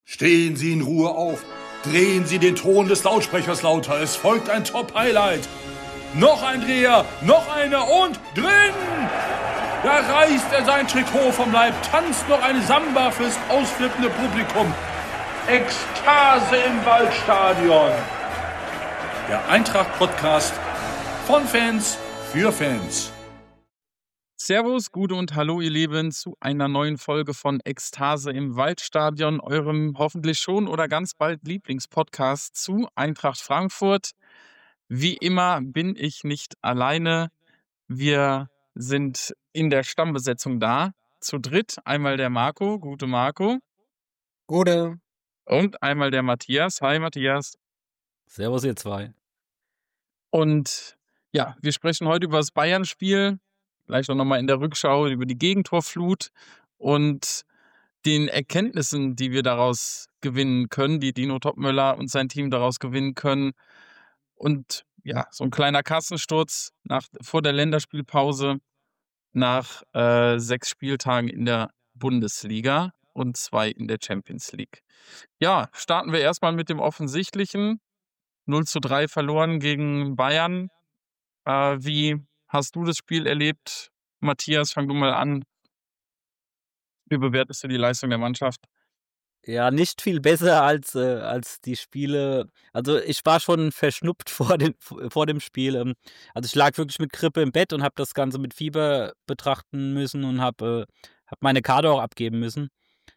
Stehen Sie in Ruhe auf. Drehen Sie den Ton des Lautsprechers lauter. Es folgt ein Top-Highlight. Noch ein Dreher, noch einer und drin! Da reißt er sein Trikot vom Leib, tanzt noch eine Samba fürs ausflippende Publikum. Ekstase im Waldstadion. Der Eintracht-Podcast von Fans für Fans. Servus, Gute und Hallo, ihr Lieben, zu einer neuen Folge von Ekstase im Waldstadion, eurem hoffentlich schon oder ganz bald Lieblingspodcast zu Eintracht Frankfurt. Wie immer bin ich nicht alleine. Wir sind in der Stammbesetzung da, zu dritt. Einmal der Marco, gute Marco. Gute. Und einmal der Matthias. Hi Matthias. Servus ihr zwei. Und ja, wir sprechen heute über das Bayern-Spiel. Vielleicht auch nochmal in der Rückschau über die Gegentorflut und den Erkenntnissen, die wir daraus gewinnen können, die Dino Topmöller und sein Team daraus gewinnen können. Und ja, so ein kleiner Kassensturz vor der Länderspielpause nach 6 Spieltagen in der Bundesliga und 2 in der Champions League. Ja, starten wir erstmal mit dem Offensichtlichen. 0:3 verloren gegen Bayern. Wie hast du das Spiel erlebt? Matthias, fang du mal an. Wie bewertest du die Leistung der Mannschaft? Ja, nicht viel besser als die Spiele. Also ich war schon verschnupft vor dem Spiel. Also ich lag wirklich mit Grippe im Bett und habe das Ganze mit Fieber betrachten müssen und habe meine Karte auch abgeben müssen.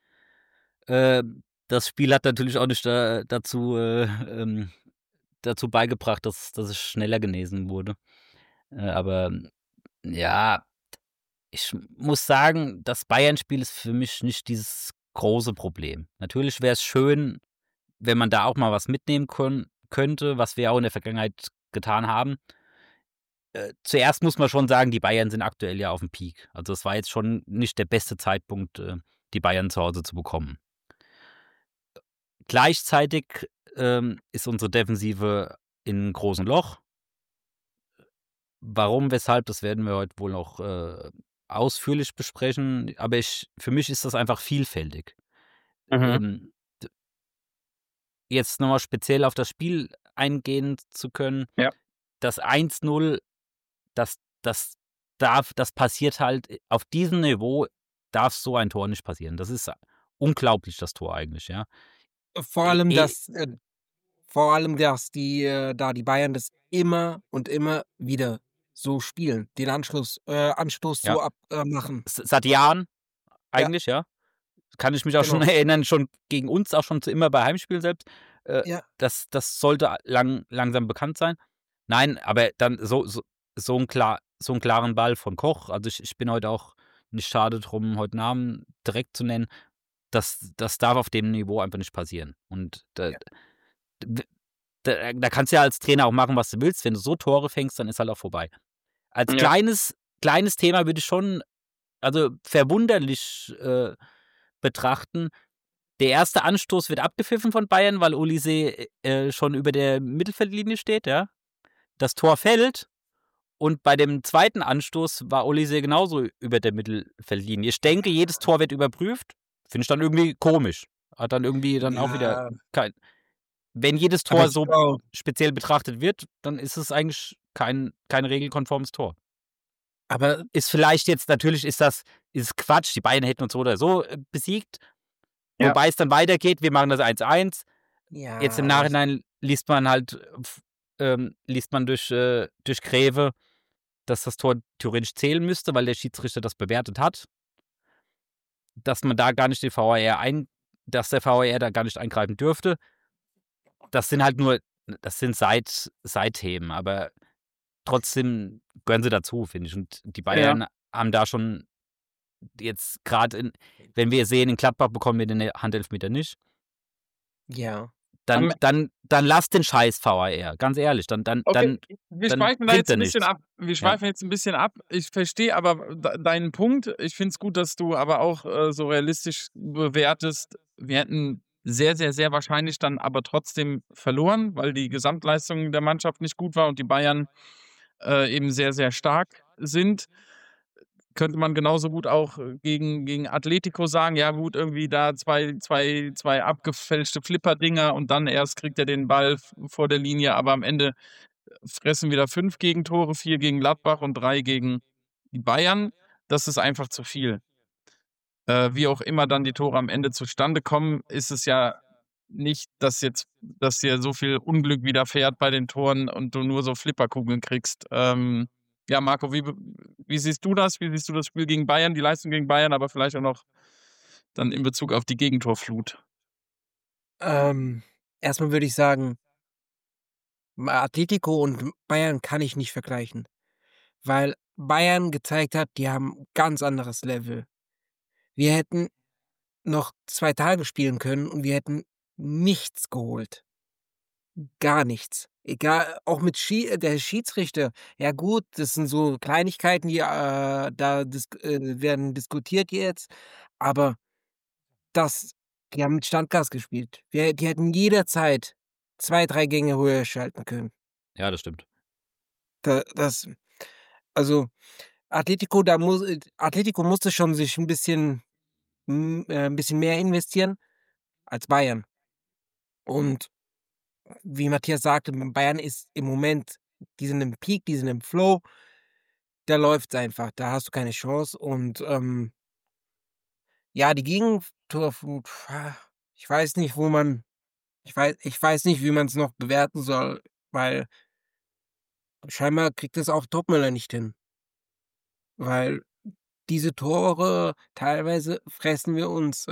Das Spiel hat natürlich auch nicht dazu beigebracht, dass ich schneller genesen wurde. Aber ja, ich muss sagen, das Bayern-Spiel ist für mich nicht dieses große Problem. Natürlich wäre es schön, wenn man da auch mal was mitnehmen könnte, was wir auch in der Vergangenheit getan haben. Zuerst muss man schon sagen, die Bayern sind aktuell ja auf dem Peak. Also es war jetzt schon nicht der beste Zeitpunkt, die Bayern zu Hause zu bekommen. Gleichzeitig ist unsere Defensive in einem großen Loch. Warum, weshalb, das werden wir heute wohl noch ausführlich besprechen. Aber für mich ist das einfach vielfältig. Jetzt nochmal speziell auf das Spiel eingehen zu können. Ja. Das 1:0, das passiert halt, auf diesem Niveau darf so ein Tor nicht passieren. Das ist unglaublich, das Tor eigentlich, ja. Vor allem, dass die Bayern das immer und immer wieder so spielen, den Anstoß so abmachen. Seit Jahren eigentlich, ja. Kann ich mich auch schon erinnern, schon gegen uns, auch schon immer bei Heimspielen selbst. Das sollte langsam bekannt sein. Nein, aber dann so einen klaren Ball von Koch. Also ich bin heute auch nicht schade drum, heute Namen direkt zu nennen. Das darf auf dem Niveau einfach nicht passieren. Und da kannst du ja als Trainer auch machen, was du willst. Wenn du so Tore fängst, dann ist halt auch vorbei. Als kleines Thema würde ich schon, also verwunderlich betrachten. Der erste Anstoß wird abgepfiffen von Bayern, weil Olise schon über der Mittelfeldlinie steht, ja. Das Tor fällt und bei dem zweiten Anstoß war Olise genauso über der Mittelfeldlinie. Ich denke, jedes Tor wird überprüft. Finde ich dann irgendwie komisch. Hat dann irgendwie dann auch wieder kein. Wenn jedes Tor so speziell betrachtet wird, dann ist es eigentlich kein regelkonformes Tor. Aber ist vielleicht jetzt, natürlich ist Quatsch, die Bayern hätten uns so oder so besiegt. Ja. Wobei es dann weitergeht, wir machen das 1:1. Ja. Jetzt im Nachhinein liest man durch Gräve, dass das Tor theoretisch zählen müsste, weil der Schiedsrichter das bewertet hat. Dass man da gar nicht dass der VAR da gar nicht eingreifen dürfte. Das sind halt Seitthemen, aber trotzdem gehören sie dazu, finde ich. Und die Bayern haben da schon jetzt gerade, wenn wir sehen, in Gladbach bekommen wir den Handelfmeter nicht. Ja. Dann lass den Scheiß VAR, ganz ehrlich. Wir schweifen da jetzt ein bisschen ab. Jetzt ein bisschen ab. Ich verstehe aber deinen Punkt. Ich finde es gut, dass du aber auch so realistisch bewertest. Wir hätten sehr, sehr, sehr wahrscheinlich dann aber trotzdem verloren, weil die Gesamtleistung der Mannschaft nicht gut war und die Bayern eben sehr, sehr stark sind. könnte man genauso gut auch gegen Atletico sagen, ja gut, irgendwie da zwei abgefälschte Flipper-Dinger und dann erst kriegt er den Ball vor der Linie, aber am Ende fressen wieder 5 Gegentore, 4 gegen Gladbach und 3 gegen die Bayern. Das ist einfach zu viel. Wie auch immer dann die Tore am Ende zustande kommen, ist es ja nicht, dass dir so viel Unglück widerfährt bei den Toren und du nur so Flipperkugeln kriegst. Ja, Marco, wie siehst du das? Wie siehst du das Spiel gegen Bayern, die Leistung gegen Bayern, aber vielleicht auch noch dann in Bezug auf die Gegentorflut? Erstmal würde ich sagen, Atletico und Bayern kann ich nicht vergleichen, weil Bayern gezeigt hat, die haben 'n ganz anderes Level. Wir hätten noch 2 Tage spielen können und wir hätten nichts geholt. Gar nichts. Egal, auch mit der Schiedsrichter. Ja gut, das sind so Kleinigkeiten, die, werden diskutiert jetzt, aber das die haben mit Standgas gespielt. Die hätten jederzeit 2, 3 Gänge höher schalten können. Ja, das stimmt. Das also, Atletico musste schon sich 'n bisschen 'n bisschen mehr investieren als Bayern. Und wie Matthias sagte, Bayern ist im Moment, die sind im Peak, die sind im Flow, da läuft's einfach, da hast du keine Chance und, ja, die Gegentorflut, ich weiß nicht, ich weiß nicht, wie man's noch bewerten soll, weil scheinbar kriegt es auch Topmöller nicht hin, weil diese Tore teilweise fressen wir uns,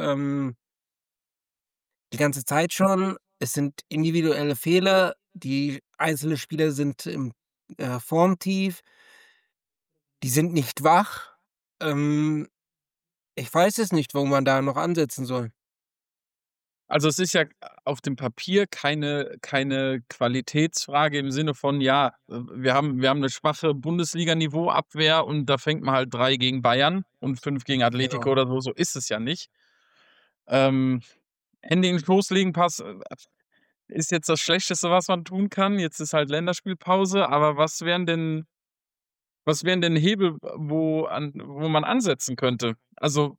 die ganze Zeit schon. Es sind individuelle Fehler, die einzelne Spieler sind im, Formtief, die sind nicht wach. Ähm, ich weiß es nicht, wo man da noch ansetzen soll. Also, es ist ja auf dem Papier keine Qualitätsfrage im Sinne von, ja, wir haben 'ne schwache Bundesliga-Niveau-Abwehr und da fängt man halt 3 gegen Bayern und 5 gegen Atletico Genau. oder so. So ist es ja nicht. Ähm, Hände in den Schoß legen, ist jetzt das Schlechteste, was man tun kann. Jetzt ist halt Länderspielpause, aber was wären denn Hebel, wo man ansetzen könnte? Also,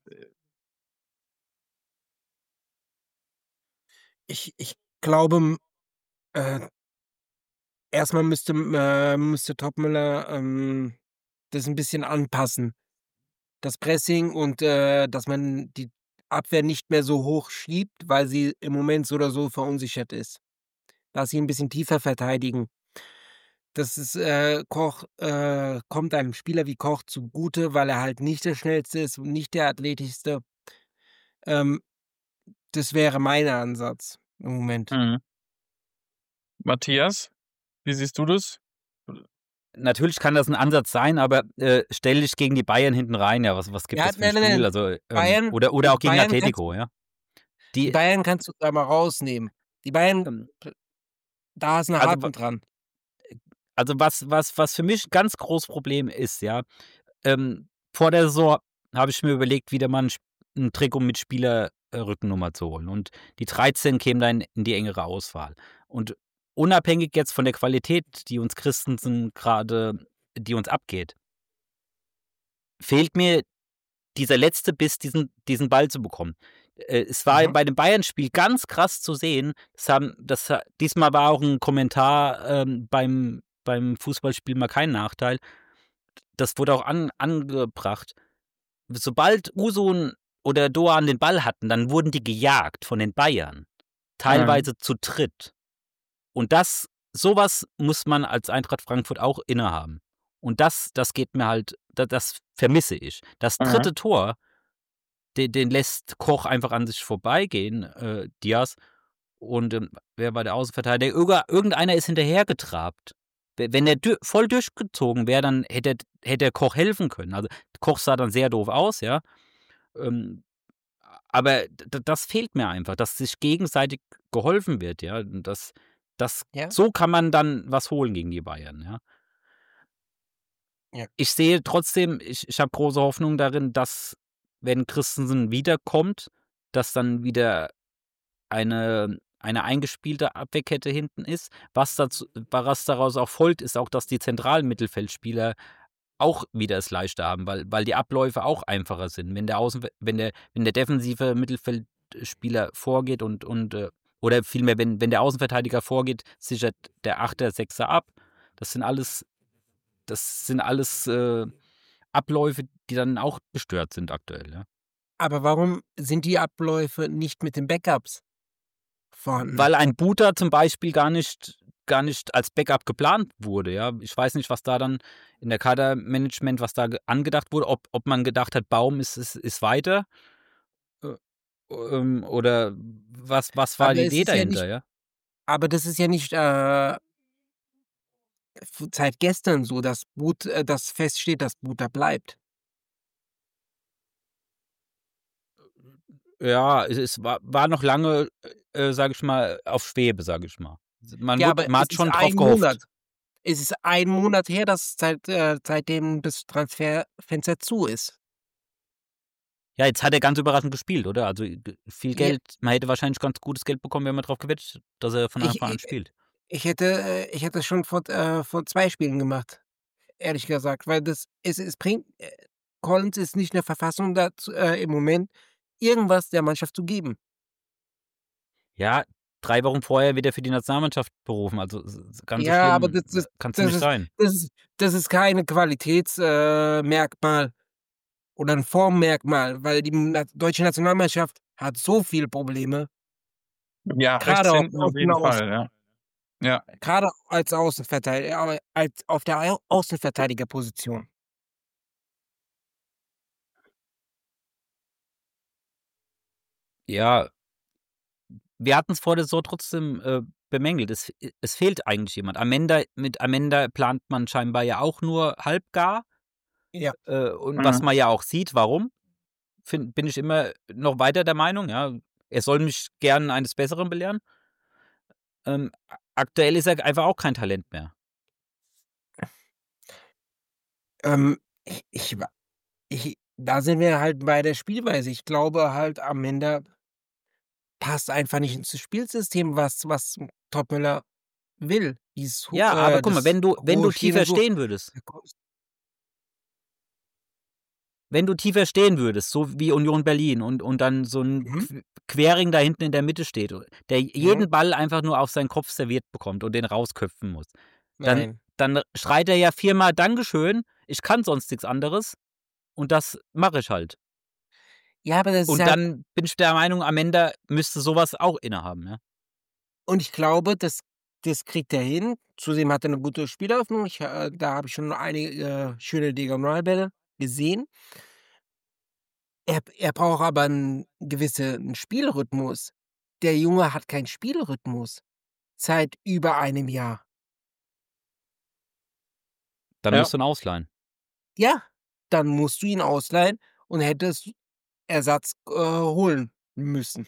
Ich glaube, äh, erst müsste Topmöller, das 'n bisschen anpassen. Das Pressing und, dass man die Abwehr nicht mehr so hoch schiebt, weil sie im Moment so oder so verunsichert ist. Dass sie 'n bisschen tiefer verteidigen. Das ist, kommt einem Spieler wie Koch zugute, weil er halt nicht der Schnellste ist und nicht der Athletischste. Ähm, das wäre mein Ansatz im Moment. mhm. Matthias, wie siehst du das? Natürlich kann das ein Ansatz sein, aber, stell dich gegen die Bayern hinten rein, ja, was gibt Ja, das für ein nein, nein, Spiel? nein. Also, Bayern oder die auch gegen Bayern kannst Atletico, ja? die Die, Bayern kannst du da mal rausnehmen. Die Bayern, ähm da ist 'n also, wa Haken dran. also, was für mich 'n ganz großes Problem ist, ja, vor der Saison habe ich mir überlegt, wieder mal 'n Trikot mit Spieler Rückennummer zu holen und die 13 kämen dann in die engere Auswahl. Und unabhängig jetzt von der Qualität, die uns abgeht, fehlt mir dieser letzte Biss, diesen Ball zu bekommen. Es war Mhm. bei dem Bayern-Spiel ganz krass zu sehen. Diesmal war auch 'n Kommentar, beim Fußballspiel mal kein Nachteil. Das wurde auch angebracht. Sobald Usun oder Doan den Ball hatten, dann wurden die gejagt von den Bayern, Mhm. teilweise zu dritt. Und sowas muss man als Eintracht Frankfurt auch innehaben. Und das geht mir halt, das vermisse ich. Das Mhm. dritte Tor, den lässt Koch einfach an sich vorbeigehen, Diaz. Und, wer war der Außenverteidiger? Irgendeiner ist hinterhergetrabt. Wenn er voll durchgezogen wäre, dann hätte Koch helfen können. Also, Koch sah dann sehr doof aus, ja. Ähm, aber das fehlt mir einfach, dass sich gegenseitig geholfen wird, ja. Und Ja, so kann man dann was holen gegen die Bayern, ja. ja. Ich sehe trotzdem, ich habe große Hoffnung darin, dass, wenn Christensen wiederkommt, dass dann wieder eine eingespielte Abwehrkette hinten ist. Was daraus auch folgt, ist auch, dass die zentralen Mittelfeldspieler auch wieder es leichter haben, weil die Abläufe auch einfacher sind. Wenn der defensive Mittelfeldspieler vorgeht oder vielmehr, wenn der Außenverteidiger vorgeht, sichert der Achter, Sechser ab. Das sind alles Abläufe, die dann auch gestört sind aktuell, ja. Aber warum sind die Abläufe nicht mit den Backups vorhanden? Weil ein Booter zum Beispiel gar nicht als Backup geplant wurde, ja. Ich weiß nicht, was da dann in der Kadermanagement, was da angedacht wurde, ob man gedacht hat, Baum ist weiter oder was war Aber die es Idee ist ja dahinter, nicht, ja. aber das ist ja nicht seit gestern so, dass dass feststeht, dass Booter bleibt. Ja, es war noch lange, sage ich mal, auf Schwebe, sage ich mal. Man Ja, aber es hat ist schon drauf ein gehofft. Monat. Es ist ein Monat her, dass seitdem das Transferfenster zu ist. Ja, jetzt hat er ganz überraschend gespielt, oder? Also viel Ja, Geld, man hätte wahrscheinlich ganz gutes Geld bekommen, wenn man drauf gewettet, dass er von ich, Anfang an ich, spielt. ich hätte schon vor 2 Spielen gemacht, ehrlich gesagt, weil es bringt, Collins ist nicht in der Verfassung dazu, im Moment irgendwas der Mannschaft zu geben. Ja, 3 Wochen vorher wird er für die Nationalmannschaft berufen, also ganz so Ja, aber schlimm kann es nicht sein. das ist keine Qualitätsmerkmal oder ein Formmerkmal, weil die deutsche Nationalmannschaft hat so viele Probleme, Ja, rechts gerade hinten auf jeden Fall, ja. Ja. gerade als Außenverteidiger, als auf der Außenverteidigerposition. Ja, wir hatten es vor der Saison trotzdem bemängelt. Es fehlt eigentlich jemand. Mit Amenda plant man scheinbar ja auch nur halbgar. Ja. Und was man ja auch sieht, warum, bin ich immer noch weiter der Meinung, ja, er soll mich gern eines Besseren belehren. Aktuell ist er einfach auch kein Talent mehr. Da sind wir halt bei der Spielweise. Ich glaube halt, Amenda passt einfach nicht ins Spielsystem, was Topmöller will. Ja, aber guck mal, wenn du hohe tiefer Schiene, stehen würdest, so wie Union Berlin und dann so ein Quering da hinten in der Mitte steht, der jeden Ball einfach nur auf seinen Kopf serviert bekommt und den rausköpfen muss, dann schreit er ja 4-mal Dankeschön, ich kann sonst nichts anderes und das mache ich halt. Ja, aber das Und ist halt, dann bin ich der Meinung, Amenda müsste sowas auch innehaben, ja. und ich glaube, das kriegt er hin. Zudem hat er eine gute Spieleröffnung. Da habe ich schon einige schöne Diagonalbälle gesehen. Er braucht aber einen gewissen Spielrhythmus. Der Junge hat keinen Spielrhythmus seit über einem Jahr. Dann Ja. musst du ihn ausleihen. Ja, dann musst du ihn ausleihen und hättest Ersatz holen müssen.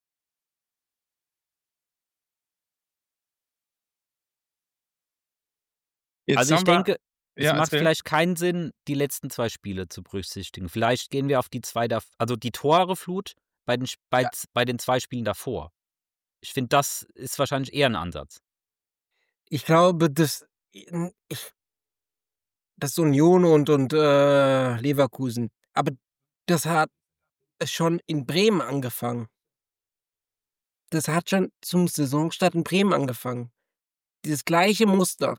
Jetzt Also ich haben wir, denke, es ja, macht erzähl. vielleicht keinen Sinn, die letzten 2 Spiele zu berücksichtigen. Vielleicht gehen wir auf die 2 also die Toreflut bei den 2 Spielen davor. Ich finde, das ist wahrscheinlich eher ein Ansatz. Ich glaube, dass Union und Leverkusen, aber das hat schon in Bremen angefangen. Das hat schon zum Saisonstart in Bremen angefangen. Dieses gleiche Muster.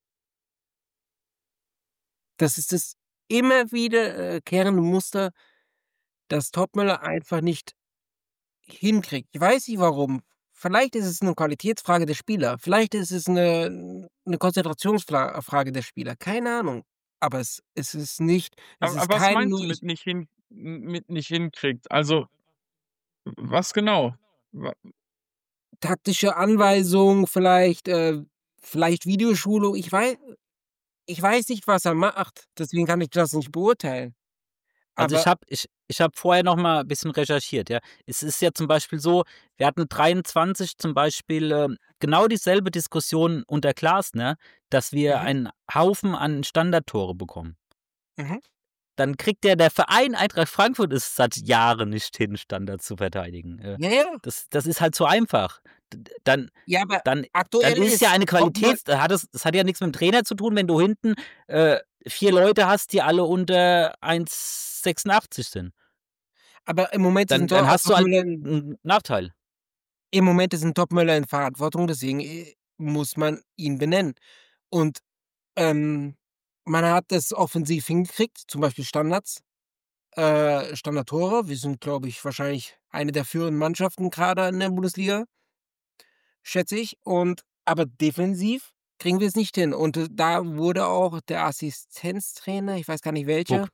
Das ist das immer wiederkehrende Muster, das Topmöller einfach nicht hinkriegt. Ich weiß nicht warum. Vielleicht ist es eine Qualitätsfrage der Spieler. Vielleicht ist es eine Konzentrationsfrage der Spieler. Keine Ahnung. Aber es ist nicht. Es Aber ist was kein meinst du nur. mit nicht hinkriegt? Also, was genau? Taktische Anweisung, vielleicht Videoschulung. Ich weiß nicht, was er macht. Deswegen kann ich das nicht beurteilen. Also Aber ich hab vorher noch mal ein bisschen recherchiert, ja. Es ist ja zum Beispiel so, wir hatten 23 zum Beispiel genau dieselbe Diskussion unter Glasner, dass wir einen Haufen an Standardtore bekommen. Dann kriegt der Verein Eintracht Frankfurt es seit Jahren nicht hin, Standards zu verteidigen. ja. Das ist halt so einfach. Dann Ja, aber dann aktuell ist es ja eine Topmöller- Qualität, das hat ja nichts mit dem Trainer zu tun, wenn du hinten 4 Leute hast, die alle unter 1,86 sind. Aber im Moment Dann, sind dann hast du halt Topmüller einen Nachteil. im Moment ist ein Topmüller in Verantwortung, deswegen muss man ihn benennen. Und man hat es offensiv hingekriegt, zum Beispiel Standards, Standardtore. Wir sind, glaube ich, wahrscheinlich eine der führenden Mannschaften gerade in der Bundesliga, schätze ich. Aber defensiv kriegen wir es nicht hin. Und da wurde auch der Assistenztrainer, ich weiß gar nicht welcher,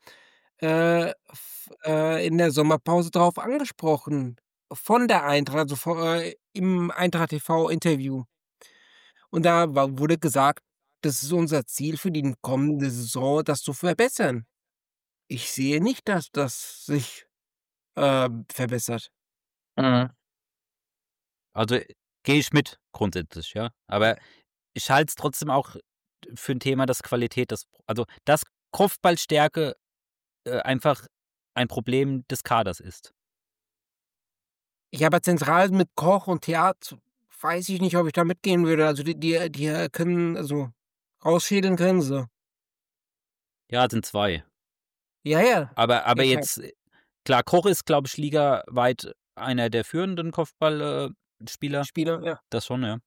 in der Sommerpause drauf angesprochen. Von der Eintracht, also im Eintracht TV-Interview. Und da wurde gesagt, das ist unser Ziel für die kommende Saison, das zu verbessern. Ich sehe nicht, dass das sich verbessert. Mhm. Also gehe ich mit grundsätzlich, ja. Aber ich halte es trotzdem auch für ein Thema, dass Qualität, dass Kopfballstärke einfach ein Problem des Kaders ist. Ich habe zentral mit Koch und Theat, weiß ich nicht, ob ich da mitgehen würde. Also die können, also rausschädeln können sie. Ja, sind 2. Ja. Aber Ich jetzt, klar, Koch ist, glaube ich, ligaweit einer der führenden Kopfballspieler. Spieler, ja. Das schon, ja.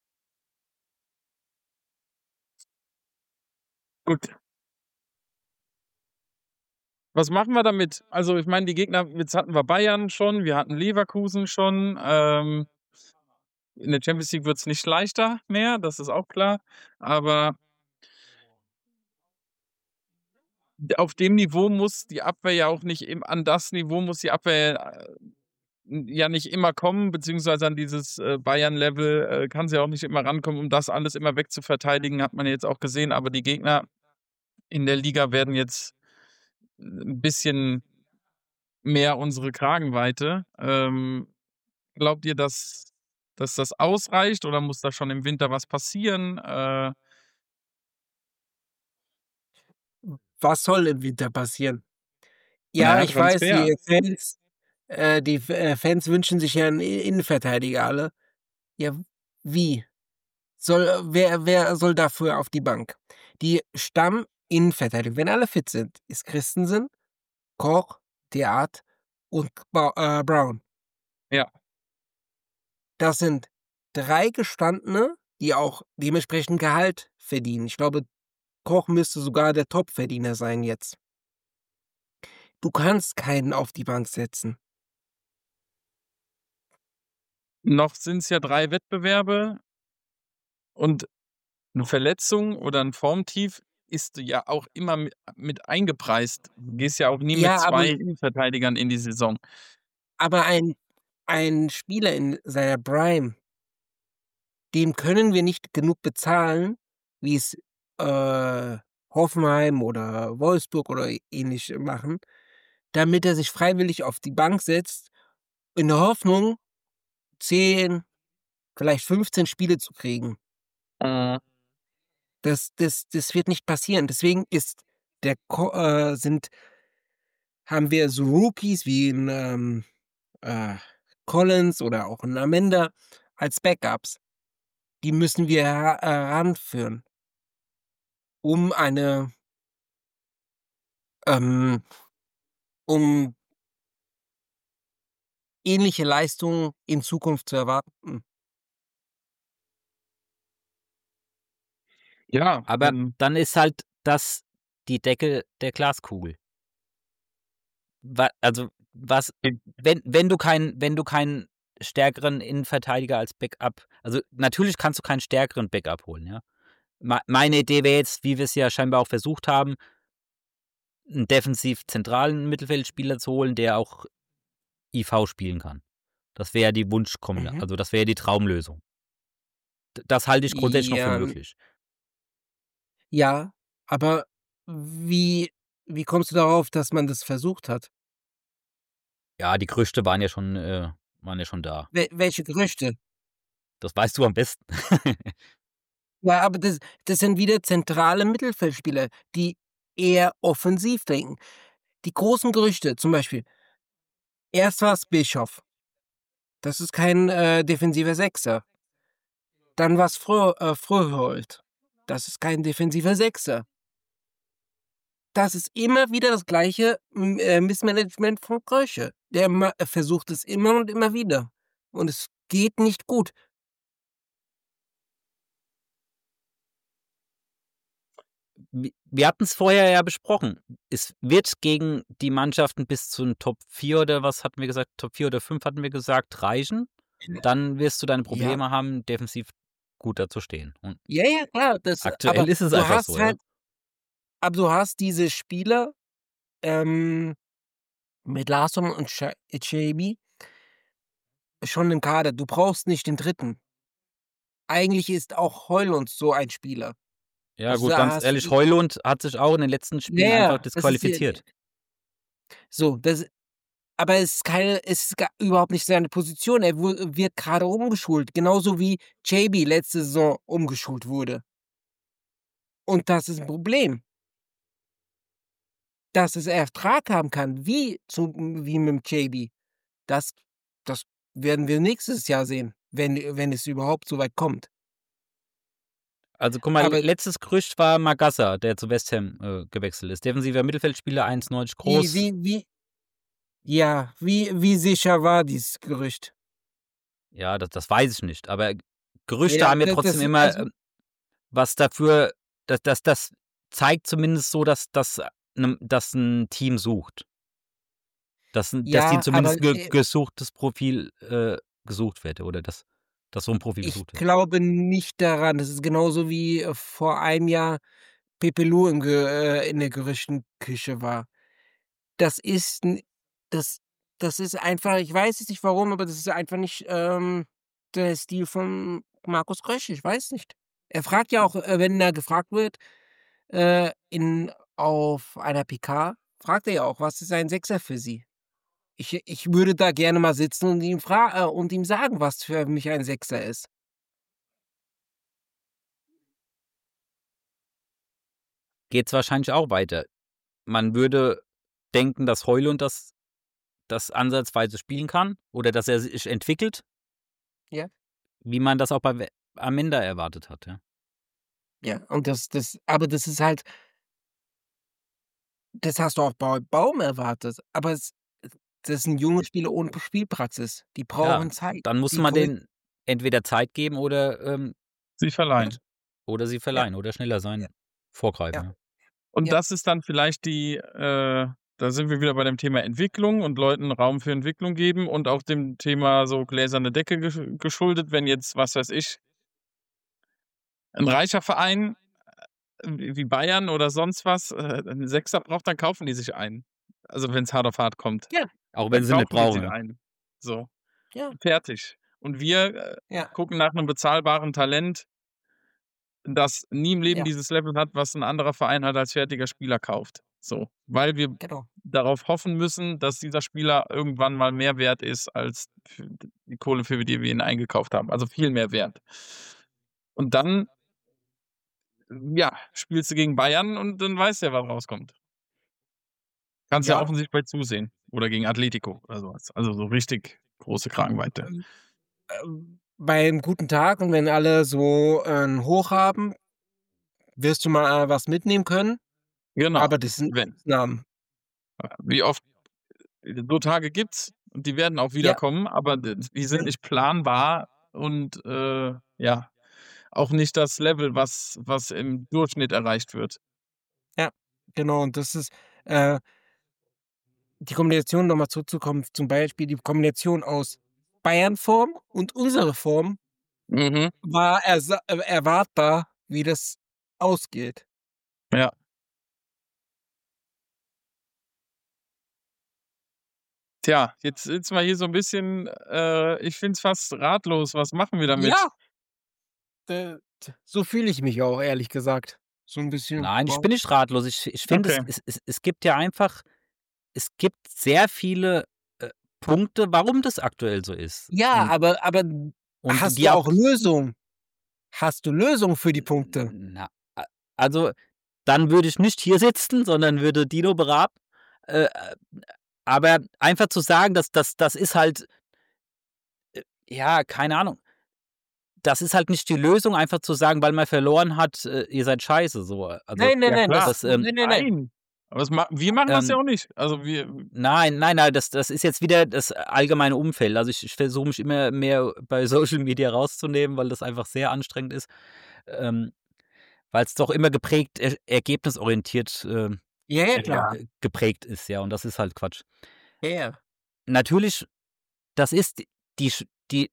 Gut. Was machen wir damit? Also, ich meine, die Gegner, jetzt hatten wir Bayern schon, wir hatten Leverkusen schon. In der Champions League wird es nicht leichter mehr, das ist auch klar. Aber auf dem Niveau muss die Abwehr ja auch nicht an das Niveau muss die Abwehr ja nicht immer kommen, beziehungsweise an dieses Bayern-Level kann sie auch nicht immer rankommen, um das alles immer wegzuverteidigen, hat man jetzt auch gesehen. Aber die Gegner in der Liga werden jetzt ein bisschen mehr unsere Kragenweite. Glaubt ihr, dass das ausreicht oder muss da schon im Winter was passieren? Was soll im Winter passieren? Ja, Ja, ich weiß, Transfer. die Fans wünschen sich ja einen Innenverteidiger alle. Ja, wie? Wer soll dafür auf die Bank? Die Stamm-Innenverteidiger, wenn alle fit sind, ist Christensen, Koch, Theat und Brown. Ja. Das sind 3 Gestandene, die auch dementsprechend Gehalt verdienen. Ich glaube, Koch müsste sogar der Topverdiener sein jetzt. Du kannst keinen auf die Bank setzen. Noch sind es ja 3 Wettbewerbe und eine Verletzung oder ein Formtief ist ja auch immer mit eingepreist. Du gehst ja auch nie mit Ja, 2 Innenverteidigern in die Saison. aber ein Spieler in seiner Prime, dem können wir nicht genug bezahlen, wie es Hoffenheim oder Wolfsburg oder ähnlich machen, damit er sich freiwillig auf die Bank setzt, in der Hoffnung, 10, vielleicht 15 Spiele zu kriegen. Mhm. Das wird nicht passieren. Deswegen haben wir so Rookies wie ein Collins oder auch ein Amenda als Backups. Die müssen wir heranführen, um um ähnliche Leistungen in Zukunft zu erwarten. Ja, Aber dann ist halt das die Decke der Glaskugel. Also, wenn du keinen stärkeren Innenverteidiger als Backup, also natürlich kannst du keinen stärkeren Backup holen, ja. Meine Idee wäre jetzt, wie wir es ja scheinbar auch versucht haben, einen defensiv zentralen Mittelfeldspieler zu holen, der auch IV spielen kann. Das wäre die Wunschkombination, also das wäre die Traumlösung. Das halte ich grundsätzlich noch für möglich. Ja, aber wie kommst du darauf, dass man das versucht hat? Ja, die Gerüchte waren ja schon da. Welche Gerüchte? Das weißt du am besten. Ja, aber das sind wieder zentrale Mittelfeldspieler, die eher offensiv denken. Die großen Gerüchte, zum Beispiel, erst war es Bischof. Das ist kein defensiver Sechser. Dann war es Fröhold. Das ist kein defensiver Sechser. das ist immer wieder das gleiche Missmanagement von Krösche. Der versucht es immer und immer wieder. Und es geht nicht gut. Wir hatten es vorher ja besprochen. Es wird gegen die Mannschaften bis zu den Top 4 oder was hatten wir gesagt? Top 4 oder 5 hatten wir gesagt, reichen. Dann wirst du deine Probleme haben, defensiv gut dazustehen. Und Ja, klar. aktuell ist es einfach so. Halt, aber du hast diese Spieler mit Larsson und Chaby schon im Kader. Du brauchst nicht den dritten. Eigentlich ist auch Heulund so ein Spieler. Ja, Also gut, da ganz hast ehrlich, du- Heulund hat sich auch in den letzten Spielen einfach das ist disqualifiziert. So, aber es ist überhaupt nicht seine Position. Er wird gerade umgeschult, genauso wie Chaby letzte Saison umgeschult wurde. Und das ist ein Problem. Dass es Ertrag haben kann, wie mit dem Chaby. Das werden wir nächstes Jahr sehen, wenn es überhaupt so weit kommt. Also guck mal, Aber- letztes Gerücht war Magassa, der zu West Ham gewechselt ist. Defensiver Mittelfeldspieler, 1,90 groß. Wie sicher war dieses Gerücht? Ja, das weiß ich nicht. Aber Gerüchte Ja, haben ja das- trotzdem das- immer also- was dafür, das zeigt zumindest so, dass ein Team sucht. Dass die Ja, zumindest aber, gesuchtes Profil gesucht wird oder dass so ein Profil Ich gesucht wird. glaube nicht daran. Das ist genauso wie vor einem Jahr Pepe Lu in der Gerüchtenküche war. Das ist einfach, ich weiß jetzt nicht warum, aber das ist einfach nicht der Stil von Markus Krösch. Ich weiß nicht. Er fragt ja auch, wenn er gefragt wird, auf einer PK, fragt er ja auch, was ist ein Sechser für Sie? Ich würde da gerne mal sitzen und ihm sagen, was für mich ein Sechser ist. Geht es wahrscheinlich auch weiter. Man würde denken, dass Heulund das ansatzweise spielen kann oder dass er sich entwickelt. Ja. Wie man das auch bei Amenda erwartet hat, ja. Ja, und aber das ist halt, das hast du auch bei Baum erwartet, aber das sind junge Spieler ohne Spielpraxis. Die brauchen Zeit. Dann muss Die man kommen- denen entweder Zeit geben oder Sie verleihen. sie verleihen oder schneller sein, vorgreifen. Ja. Ja. Und Ja. das ist dann vielleicht da sind wir wieder bei dem Thema Entwicklung und Leuten Raum für Entwicklung geben und auch dem Thema so gläserne Decke geschuldet, wenn jetzt, was weiß ich, ein reicher Verein wie Bayern oder sonst was einen Sechser braucht, dann kaufen die sich einen. Also wenn es hart auf hart kommt. Ja. Auch wenn Dann sie nicht kaufen die brauchen. sich Ja. einen. So. Ja. Fertig. Und wir Ja. gucken nach einem bezahlbaren Talent, das nie im Leben Ja. dieses Level hat, was ein anderer Verein halt als fertiger Spieler kauft. So. Weil wir Genau. darauf hoffen müssen, dass dieser Spieler irgendwann mal mehr wert ist als die Kohle, für die wir ihn eingekauft haben. Also viel mehr wert. Und dann, ja, spielst du gegen Bayern und dann weißt du ja, was rauskommt. Kannst ja Ja. offensichtlich bei zusehen. Oder gegen Atletico oder sowas. Also so richtig große Kragenweite. Bei einem guten Tag und wenn alle so ein Hoch haben, wirst du mal was mitnehmen können. Genau. Aber das sind Wenn. Ausnahmen. Wie oft so Tage gibt's und die werden auch wiederkommen, aber die sind nicht planbar und ja, auch nicht das Level, was im Durchschnitt erreicht wird. Genau, und das ist die Kombination, nochmal zurückzukommen, zum Beispiel die Kombination aus Bayern-Form und unsere Form Mhm. war erwartbar, wie das ausgeht. Ja. Tja, jetzt sitzen wir hier so ein bisschen, ich finde es fast ratlos. Was machen wir damit? Ja. So fühle ich mich auch, ehrlich gesagt. So ein bisschen. Nein, ich wow. bin nicht ratlos. Ich finde, Okay. es gibt ja einfach, es gibt sehr viele Punkte, warum das aktuell so ist. Ja, aber und hast die du auch Lösungen? Hast du Lösungen für die Hm. Punkte? Na, also, dann würde ich nicht hier sitzen, sondern würde Dino beraten. Aber einfach zu sagen, das ist halt, ja, keine Ahnung. Das ist halt nicht die Lösung, einfach zu sagen, weil man verloren hat, ihr seid scheiße. So. Also, Nein, Ja, klar. das, das, nein. Nein. Aber wir machen das ja Ähm, auch nicht. Also wir, Nein, das ist jetzt wieder das allgemeine Umfeld. Also ich versuche mich immer mehr bei Social Media rauszunehmen, weil das einfach sehr anstrengend ist. Weil es doch immer ergebnisorientiert Ja, ja, klar. geprägt ist, ja, und das ist halt Quatsch. Ja, ja. Natürlich, das ist die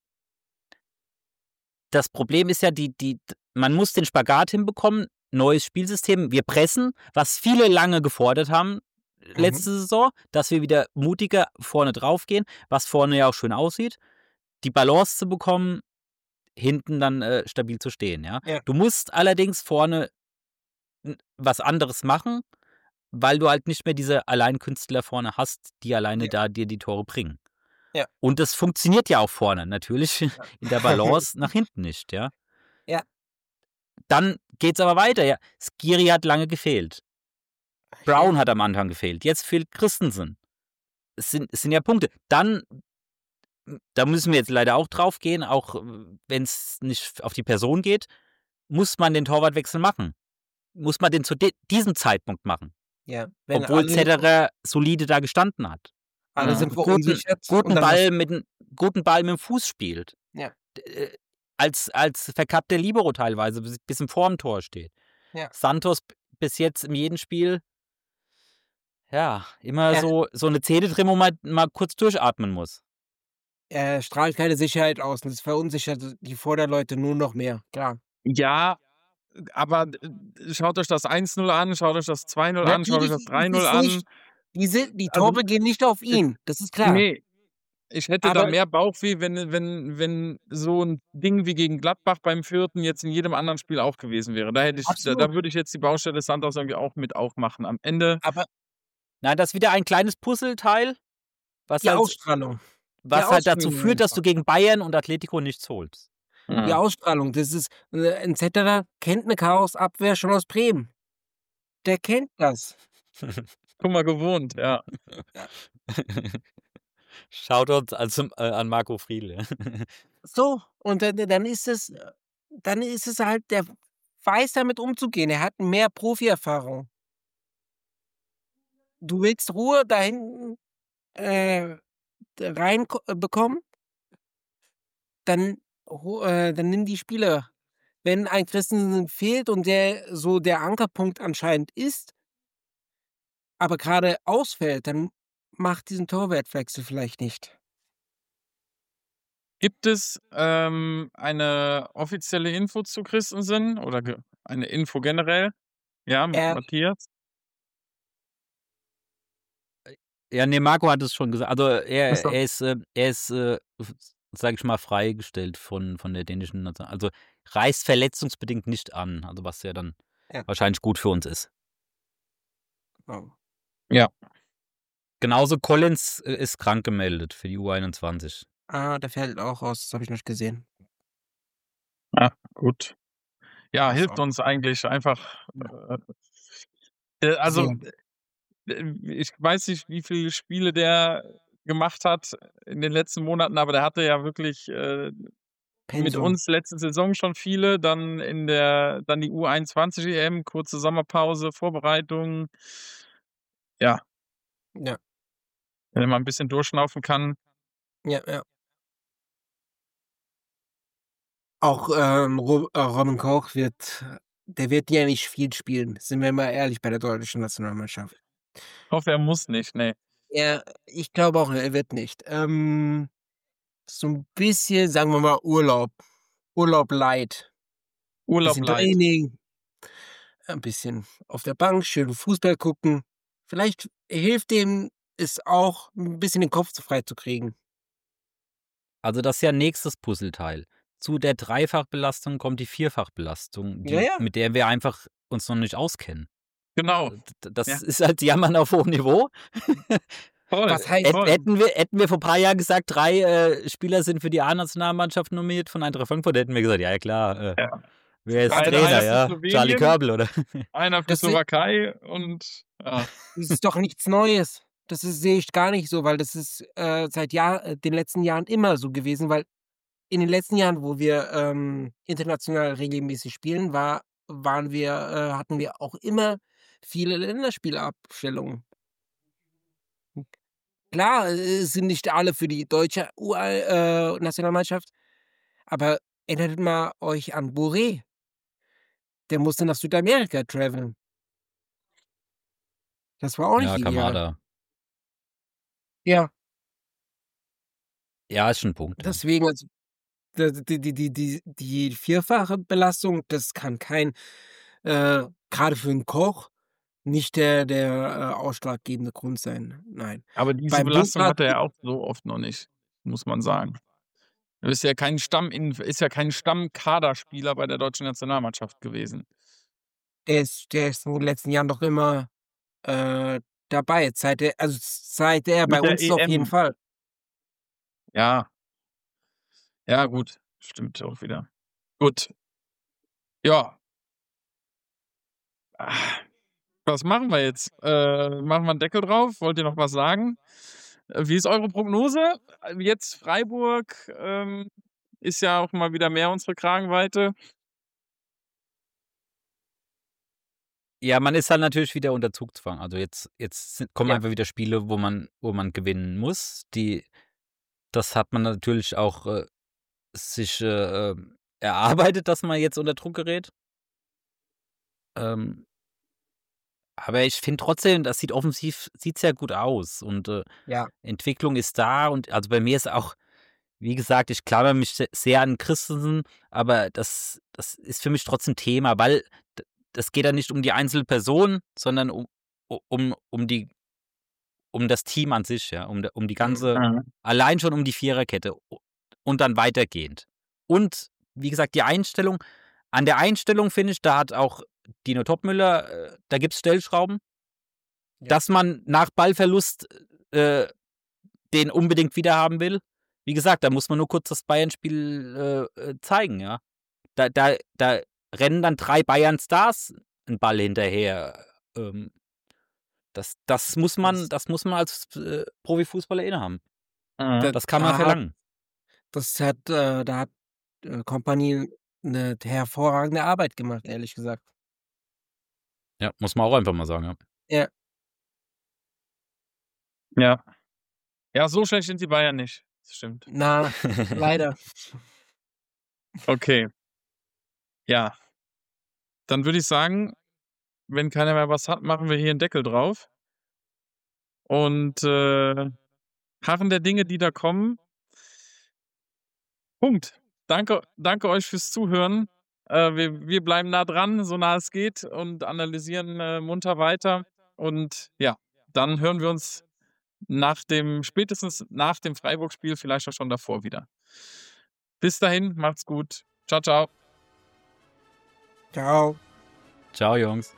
das Problem ist ja, man muss den Spagat hinbekommen, neues Spielsystem. Wir pressen, was viele lange gefordert haben letzte Saison, dass wir wieder mutiger vorne drauf gehen, was vorne ja auch schön aussieht. Die Balance zu bekommen, hinten dann stabil zu stehen, ja. Ja. Du musst allerdings vorne was anderes machen, weil du halt nicht mehr diese Alleinkünstler vorne hast, die alleine da dir die Tore bringen. Ja. Und das funktioniert ja auch vorne, natürlich in der Balance, nach hinten nicht, ja. Ja. Dann geht's aber weiter, ja. Skiri hat lange gefehlt. Brown hat am Anfang gefehlt. Jetzt fehlt Christensen. Es sind ja Punkte. Dann, da müssen wir jetzt leider auch drauf gehen, auch wenn es nicht auf die Person geht, muss man den Torwartwechsel machen. Muss man den zu diesem Zeitpunkt machen. Ja. Wenn Obwohl alle, Zetterer solide da gestanden hat. alle Ja. sind verunsichert. Guten und dann Ball mit dem Fuß spielt. Ja. Als verkappter Libero teilweise bis im vorm Tor steht. Ja. Santos bis jetzt in jedem Spiel, ja, immer Ja. so eine Szene drin, wo man mal kurz durchatmen muss. Er strahlt keine Sicherheit aus und das verunsichert die Vorderleute nur noch mehr. Klar. ja, aber schaut euch das 1-0 an, schaut euch das 2-0 an, schaut euch das Natürlich 3-0 ist an. nicht, die Also, Tore gehen nicht auf ihn. Das ist klar. Nee, ich hätte da Aber- mehr Bauchweh, wenn so ein Ding wie gegen Gladbach beim 4. jetzt in jedem anderen Spiel auch gewesen wäre. Da Absolut. würde ich jetzt die Baustelle Santos irgendwie auch mit aufmachen. Am Ende, Aber Nein, das ist wieder ein kleines Puzzleteil, was die halt, Ausstrahlung. dazu Ausstrahlung führt, dass du gegen Bayern und Atletico nichts holst. Die ja. Ausstrahlung, das ist, ein Zetterer kennt eine Chaosabwehr schon aus Bremen. Der kennt das. Guck mal, gewohnt, ja. Shoutout an Marco Friedl. So, und dann ist es halt, der weiß damit umzugehen. Er hat mehr Profi-Erfahrung. Du willst Ruhe da hinten rein bekommen, dann nimm die Spieler. Wenn ein Christensen fehlt und der so der Ankerpunkt anscheinend ist, aber gerade ausfällt, dann mach diesen Torwartwechsel vielleicht nicht. Gibt es eine offizielle Info zu Christensen oder eine Info generell? Ja, Matthias? Ja, nee, Marco hat es schon gesagt. Also er Ach so. ist, sage ich mal, freigestellt von der dänischen Nation. Also reist verletzungsbedingt nicht an. Also was ja dann Ja. wahrscheinlich gut für uns ist. Oh. Ja. Genauso Collins ist krank gemeldet für die U21. Ah, der fällt auch raus, das habe ich nicht gesehen. Ja, gut. Ja, Ach hilft so. uns eigentlich einfach. Also, ich weiß nicht, wie viele Spiele der gemacht hat in den letzten Monaten, aber der hatte ja wirklich mit Pensum. uns letzte Saison schon viele, dann dann die U21 EM, kurze Sommerpause, Vorbereitung. Ja. Ja. Wenn man ein bisschen durchschnaufen kann. Ja, ja. Auch Robin Koch der wird ja nicht viel spielen, sind wir mal ehrlich, bei der deutschen Nationalmannschaft. Ich hoffe, er muss nicht, ne. Ja, ich glaube auch, er wird nicht. So ein bisschen, sagen wir mal, Urlaub light. Urlaub Bisschen light. Training, ein bisschen auf der Bank, schön Fußball gucken. Vielleicht hilft dem es auch, ein bisschen den Kopf frei zu kriegen. Also das ist ja nächstes Puzzleteil. Zu der Dreifachbelastung kommt die Vierfachbelastung, Ja, ja. mit der wir einfach uns noch nicht auskennen. Genau. Das Ja. ist halt Jammern auf hohem Niveau. Toll. Was heißt- toll. Hätten wir vor ein paar Jahren gesagt, 3 Spieler sind für die A-Nationalmannschaft nominiert von Eintracht Frankfurt, hätten wir gesagt, ja klar, Ja. wer ist Einer Trainer, für ja? Slowenien. Charlie Körbel, oder? Einer für Das ist- Slowakei und ja. Das ist doch nichts Neues. Das sehe ich gar nicht so, weil das ist seit den letzten Jahren immer so gewesen, weil in den letzten Jahren, wo wir international regelmäßig spielen, hatten wir auch immer viele Länderspielabstellungen. Klar, sind nicht alle für die deutsche Nationalmannschaft, aber erinnert mal euch an Boré. Der musste nach Südamerika traveln. Das war auch nicht Ja, ideal. Kamada. Ja, Ja, ist schon ein Punkt. Ja. deswegen, also, die vierfache Belastung, das kann kein, gerade für einen Koch, nicht der ausschlaggebende Grund sein. Nein. Aber diese Beim Belastung Bundesrat- hat er ja auch so oft noch nicht, muss man sagen. Er ist ja kein Stammkaderspieler bei der deutschen Nationalmannschaft gewesen. Der ist in den letzten Jahren doch immer dabei. Seit er bei der uns auf jeden EM. Fall. Ja. Ja, gut. Stimmt auch wieder. Gut. Ja. Was machen wir jetzt? Machen wir einen Deckel drauf? Wollt ihr noch was sagen? Wie ist eure Prognose? Jetzt Freiburg ist ja auch mal wieder mehr unsere Kragenweite. Ja, man ist halt natürlich wieder unter Zugzwang. Also jetzt kommen Ja. einfach wieder Spiele, wo man gewinnen muss. Das hat man natürlich auch sich erarbeitet, dass man jetzt unter Druck gerät. Aber ich finde trotzdem, das sieht offensiv sehr gut aus und Ja. Entwicklung ist da und also bei mir ist auch, wie gesagt, ich klammer mich sehr an Christensen, aber das ist für mich trotzdem Thema, weil das geht ja nicht um die einzelne Person, sondern um das Team an sich, ja, um die ganze, allein schon um die Viererkette und dann weitergehend. Und wie gesagt, an der Einstellung finde ich, da hat auch Dino Topmüller, da gibt es Stellschrauben, Ja. dass man nach Ballverlust den unbedingt wieder haben will. Wie gesagt, da muss man nur kurz das Bayern-Spiel zeigen, ja. Da rennen dann 3 Bayern-Stars einen Ball hinterher. Das muss man als Profifußballer innehaben. Das kann man verlangen. Da hat Kompanie eine hervorragende Arbeit gemacht, ehrlich gesagt. Ja, muss man auch einfach mal sagen, ja. Ja. Ja, so schlecht sind die Bayern nicht. Das stimmt. Na, leider. Okay. Ja. Dann würde ich sagen, wenn keiner mehr was hat, machen wir hier einen Deckel drauf. Und harren der Dinge, die da kommen. Punkt. Danke euch fürs Zuhören. Wir bleiben nah dran, so nah es geht, und analysieren munter weiter. Und ja, dann hören wir uns spätestens nach dem Freiburg-Spiel, vielleicht auch schon davor wieder. Bis dahin, macht's gut. Ciao, ciao. Ciao. Ciao, Jungs.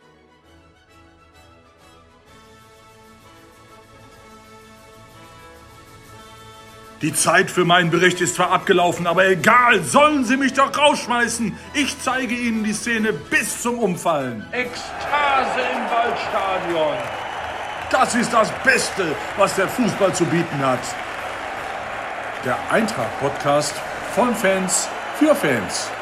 Die Zeit für meinen Bericht ist zwar abgelaufen, aber egal, sollen Sie mich doch rausschmeißen. Ich zeige Ihnen die Szene bis zum Umfallen. Ekstase im Waldstadion. Das ist das Beste, was der Fußball zu bieten hat. Der Eintracht-Podcast von Fans für Fans.